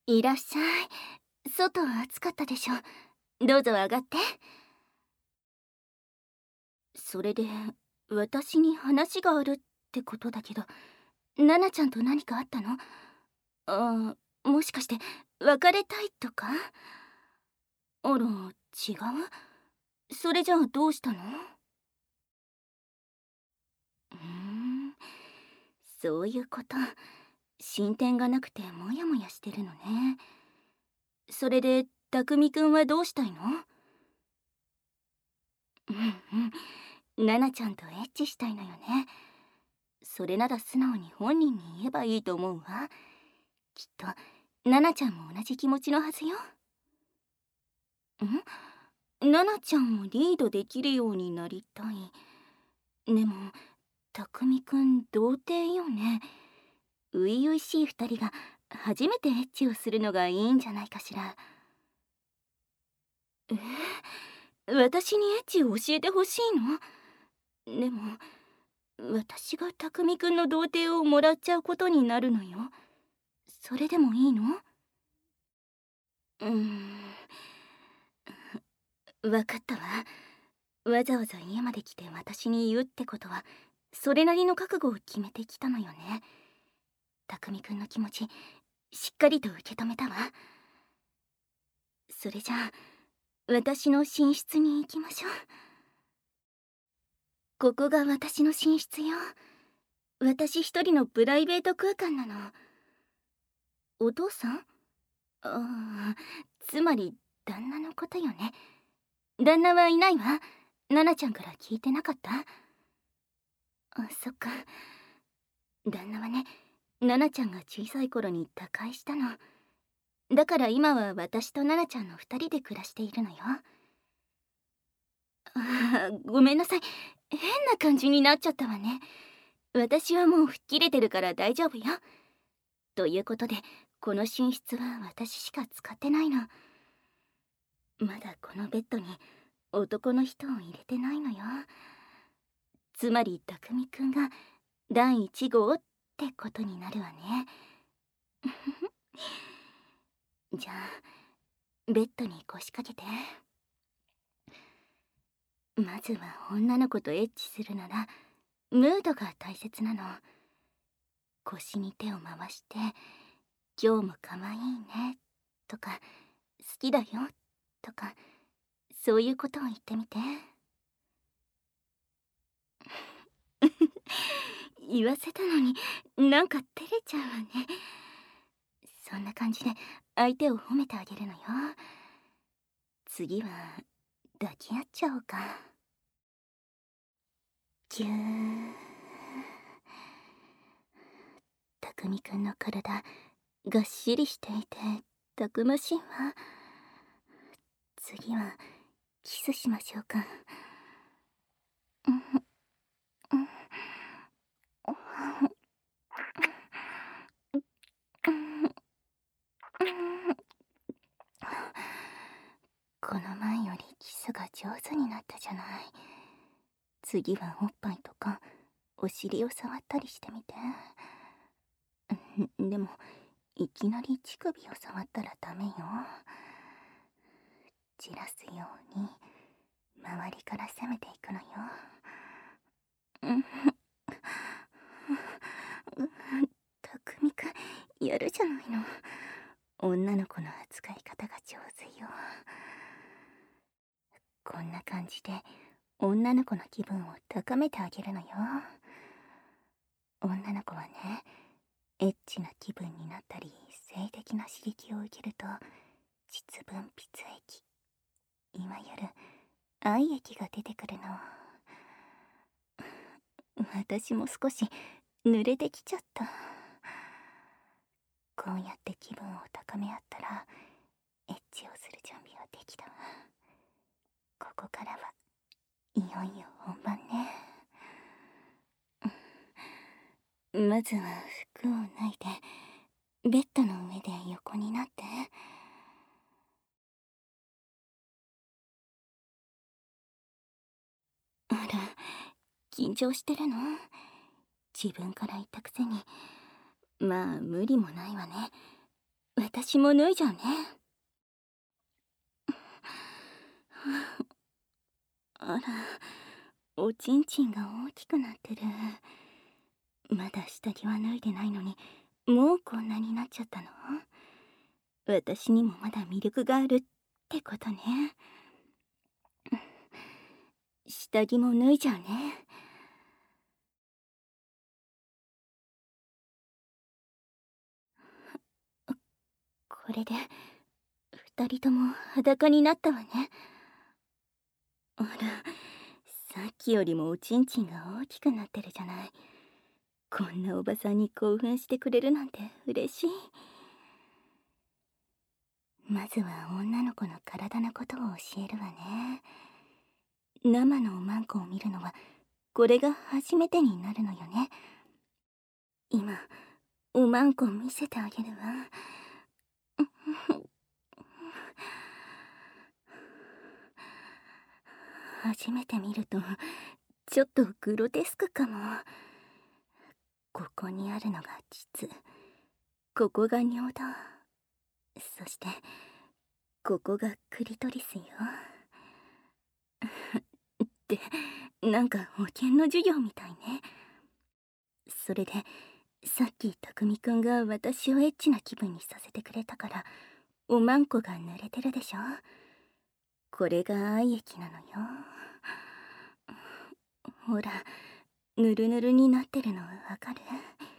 いらっしゃい。外は暑かったでしょ。どうぞ上がって。それで、私に話があるってことだけど、ナナちゃんと何かあったの？もしかして別れたいとか？あら、違う？それじゃあどうしたの？そういうこと。進展がなくてモヤモヤしてるのね。それで、匠くんはどうしたいの？ナナちゃんとエッチしたいのよね。それなら素直に本人に言えばいいと思うわ。きっとナナちゃんも同じ気持ちのはずよ。ナナちゃんをリードできるようになりたい。でも匠くん童貞よね。初々しい二人が初めてエッチをするのがいいんじゃないかしら。私にエッチを教えてほしいの？でも私が匠くんの童貞をもらっちゃうことになるのよ。それでもいいの？うーんわかったわ。わざわざ家まで来て私に言うってことは、それなりの覚悟を決めてきたのよね。匠くんの気持ちしっかりと受け止めたわ。それじゃあ私の寝室に行きましょう。ここが私の寝室よ。私一人のプライベート空間なの。お父さん？ああ、つまり旦那のことよね。旦那はいないわ。ナナちゃんから聞いてなかった？そっか。旦那はね、ナナちゃんが小さい頃に他界したの。だから今は私とナナちゃんの二人で暮らしているのよ。ごめんなさい。変な感じになっちゃったわね。私はもう吹っ切れてるから大丈夫よ。ということで、この寝室は私しか使ってないの。まだこのベッドに男の人を入れてないのよ。つまり匠くんが第一号ってことになるわね。じゃあベッドに腰掛けて。まずは女の子とエッチするならムードが大切なの。腰に手を回して「今日も可愛いね」とか「好きだよ」とか、そういうことを言ってみて。言わせたのになんか照れちゃうわね。そんな感じで相手を褒めてあげるのよ。次は抱き合っちゃおうか。ぎゅー。匠くんの体がっしりしていてたくましいわ。次はキスしましょうか。この前よりキスが上手になったじゃない。次はおっぱいとかお尻を触ったりしてみて。でもいきなり乳首を触ったらダメよ。じらすように周りから攻めていくのよ。たくみくんやるじゃないの。女の子の扱い方が上手よ。こんな感じで女の子の気分を高めてあげるのよ。女の子はね、エッチな気分になったり性的な刺激を受けると膣分泌液、いわゆる愛液が出てくるの。私も少し濡れてきちゃった。こうやって気分を高め合ったらエッチをする準備はできたわ。ここからはいよいよ本番ね。まずは服を脱いでベッドの上で横になって。あら、緊張してるの？自分から言ったくせに。まあ無理もないわね。 私も脱いじゃうね。あら、おちんちんが大きくなってる。まだ下着は脱いでないのに、もうこんなになっちゃったの？私にもまだ魅力があるってことね。下着も脱いじゃうね。これで二人とも裸になったわね。あら、さっきよりもおちんちんが大きくなってるじゃない。こんなおばさんに興奮してくれるなんて嬉しい。まずは女の子の体のことを教えるわね。生のおまんこを見るのはこれが初めてになるのよね。今おまんこ見せてあげるわ。初めて見るとちょっとグロテスクかも。ここにあるのが膣、ここが尿道、そしてここがクリトリスよ。ってなんか保健の授業みたいね。それでさっきたくみくんが私をエッチな気分にさせてくれたからおまんこが濡れてるでしょ。これが愛液なのよ。ほら、ぬるぬるになってるのわかる？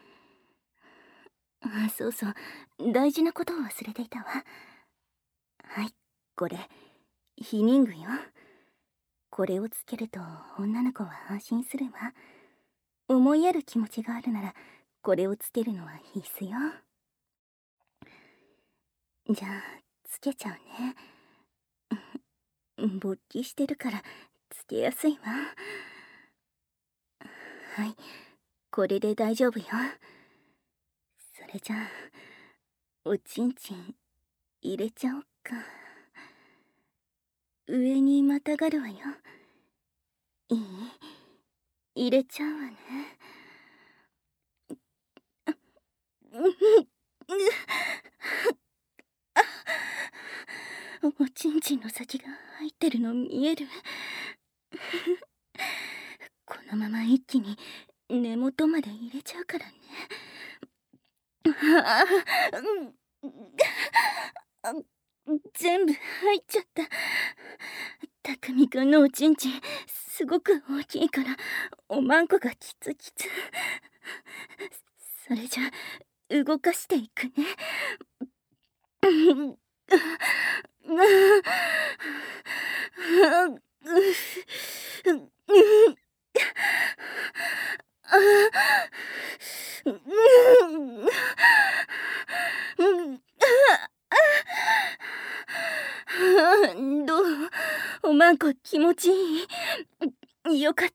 あ、そうそう、大事なことを忘れていたわ。はい、これ避妊具よ。これをつけると女の子は安心するわ。思いやる気持ちがあるならこれをつけるのは必須よ。じゃあつけちゃうね。勃起してるからつけやすいわ。はい、これで大丈夫よ。それじゃあおちんちん入れちゃおっか。上にまたがるわよ。いい？入れちゃうわね。おちんちんの先が入ってるの見える。このまま一気に根元まで入れちゃうからね。全部入っちゃった。たくみくんのおちんちんすごく大きいからおまんこがキツキツ。それじゃ動かしていくね。どう？おまんこ気持ちいい？よかった。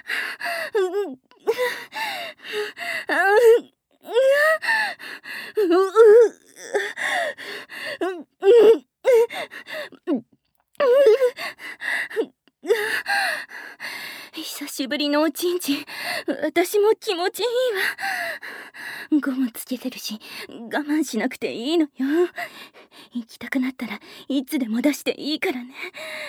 久しぶりのおちんちん、私も気持ちいいわ。ゴムつけてるし我慢しなくていいのよ。行きたくなったらいつでも出していいからね。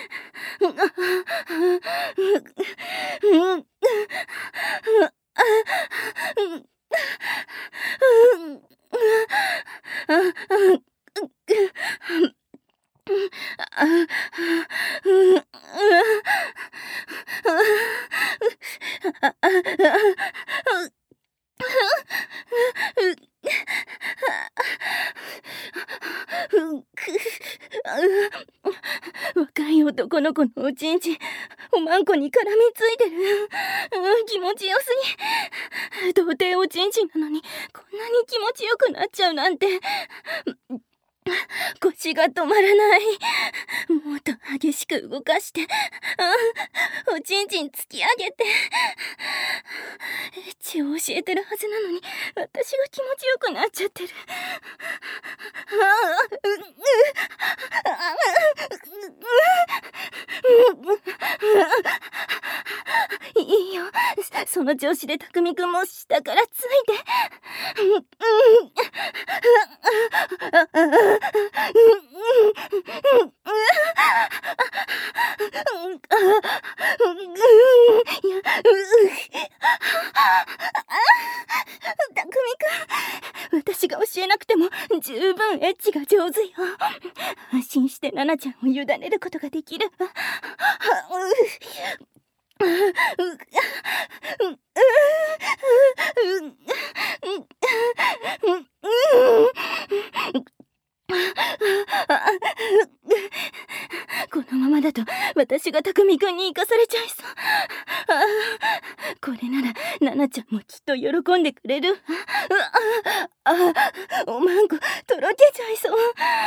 若い男の子のおちんちんおまんこに絡みついてる。気持ちよすぎ。童貞おちんちんなのにこんなに気持ちよくなっちゃうなんて。腰が止まらない。もっと激しく動かして、おちんちん突き上げて。エッチを教えてるはずなのに私が気持ちよくなっちゃってる。 いいよ、その調子で匠くんも下からついて。いや、匠くん、私が教えなくても十分エッチが上手よ。安心してナナちゃんを委ねることができる。このままだと私が匠くんに生かされちゃいそう。これならナナちゃんもきっと喜んでくれる。おまんことろけちゃいそう。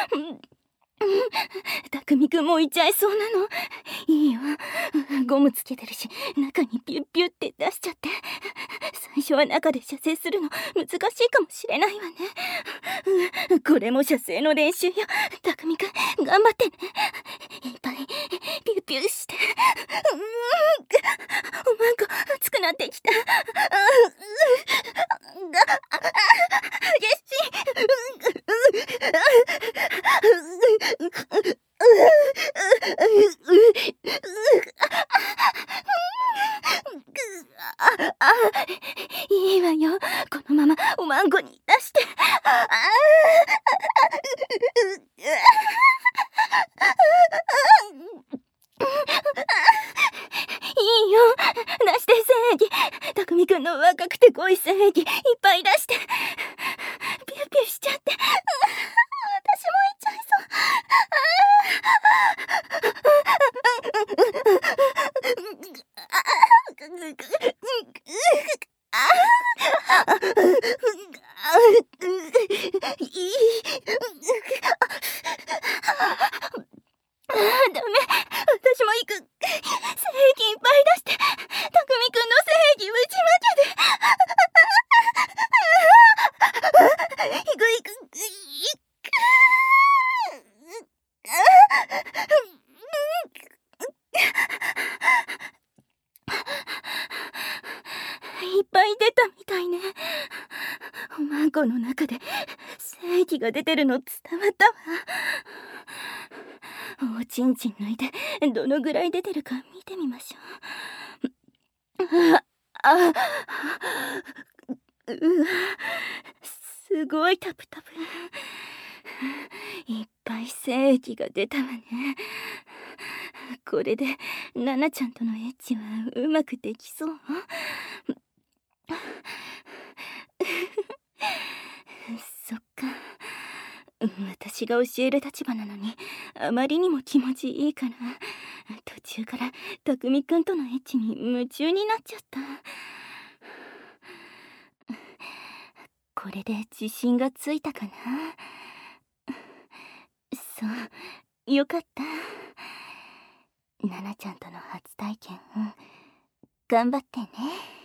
匠くんもいちゃいそうなの。いいよ、ゴムつけてるし中にピュッピュって出しちゃって。最初は中で射精するの難しいかもしれないわね。これも射精の練習よ。匠くん頑張ってね。いっぱいピュッピュして。おまんこ熱くなってきた。激しい。いいわよ、このままおまんこに出して。いいよ、出して精液。匠くんの若くて濃い精液いっぱい出して。ピューピューしちゃって。私もいっちゃいそう。ダメ、私も行く。精液いっぱい出して匠くんの精液ぶちまけて。行く行く。いっぱい出たみたいね。おまんこの中で精液が出てるの伝わったわ。おちんちん抜いてどのぐらい出てるか見てみましょう。うわ、すごいタプタプ。いっぱい精液が出たわね。これでナナちゃんとのエッチはうまくできそう。そっか、私が教える立場なのにあまりにも気持ちいいから途中から匠くんとのエッチに夢中になっちゃった。これで自信がついたかな。そう、よかった。ナナちゃんとの初体験、頑張ってね。